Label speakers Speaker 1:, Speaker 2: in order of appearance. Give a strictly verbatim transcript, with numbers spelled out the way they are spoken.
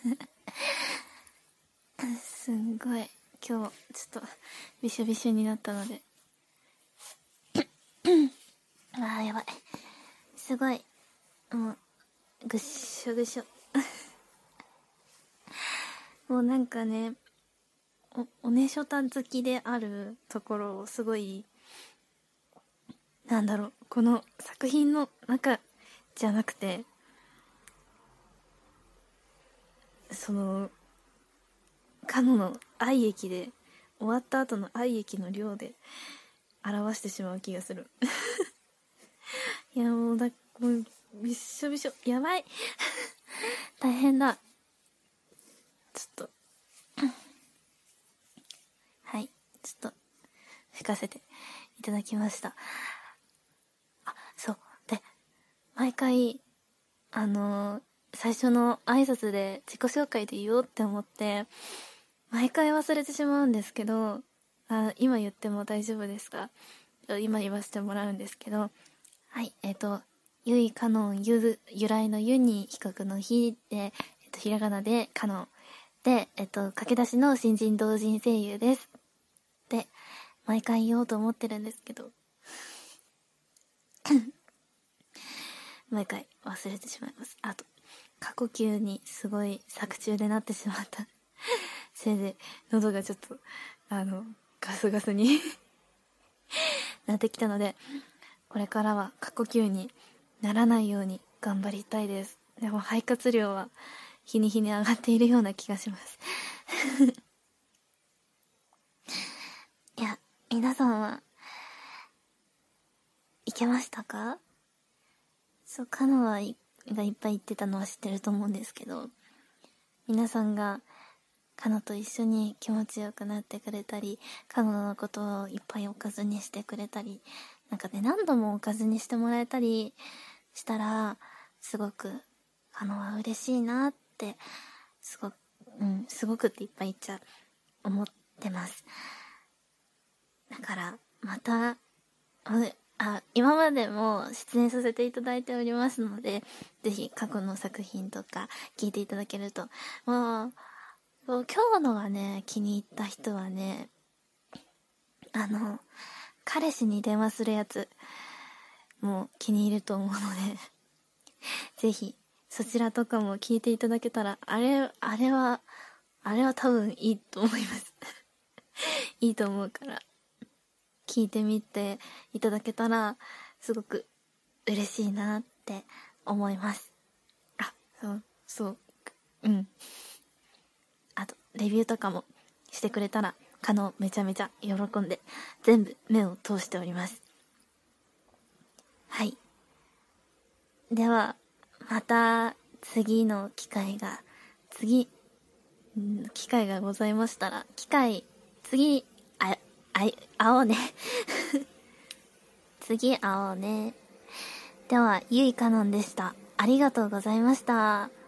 Speaker 1: すんごい今日ちょっとびしょびしょになったのであーやばい、すごいもうぐっしょぐしょもうなんかね、お、おねしょた好きであるところをすごい、なんだろう、この作品の中じゃなくて、そのカノの愛液で、終わった後の愛液の量で表してしまう気がするいやもうだもうびっしょびしょ、やばい大変だ、ちょっとはいちょっと吹かせていただきました。あ、そうで、毎回あのー、最初の挨拶で自己紹介で言おうって思って毎回忘れてしまうんですけど、あ、今言っても大丈夫ですか？今言わせてもらうんですけど、はい、えっ、ー、とゆいかのん、ゆ由来のゆに比較のひで、えっ、ー、とひらがなでかのんで、えっ、ー、と駆け出しの新人同人声優ですで毎回言おうと思ってるんですけど毎回忘れてしまいます。あと過呼吸にすごい作中でなってしまったせいで喉がちょっとあのガスガスになってきたので、これからは過呼吸にならないように頑張りたいです。でも肺活量は日に日に上がっているような気がしますいや、皆さんはいけましたか？そう、カノアがいっぱい言ってたのは知ってると思うんですけど、皆さんがカノと一緒に気持ちよくなってくれたり、カノのことをいっぱいおかずにしてくれたり、なんかね、何度もおかずにしてもらえたりしたら、すごくカノは嬉しいなって、すごく、うん、すごくっていっぱい言っちゃ思ってます。だからまた、あ、今までも出演させていただいておりますので、ぜひ過去の作品とか聞いていただけると、もう今日のがね気に入った人はね、あの彼氏に電話するやつもう気に入ると思うのでぜひそちらとかも聞いていただけたら、あれあれはあれは多分いいと思いますいいと思うから聞いてみていただけたらすごく嬉しいなって思います。あ、そうそううんあとレビューとかもしてくれたらカノめちゃめちゃ喜んで全部目を通しております。はい、ではまた次の機会が次機会がございましたら、機会次ああ会おうね次会おうね。ではゆいかのんでした。ありがとうございました。